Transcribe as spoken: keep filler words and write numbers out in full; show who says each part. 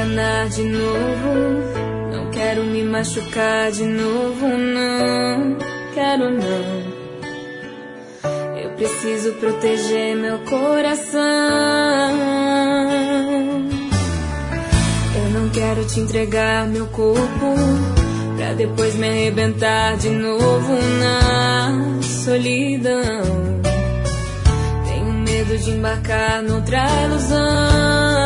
Speaker 1: enganar de novo. Não quero me machucar de novo, não quero não. Eu preciso proteger meu coração. Eu não quero te entregar meu corpo pra depois me arrebentar de novo na solidão. Tenho medo de embarcar noutra ilusão.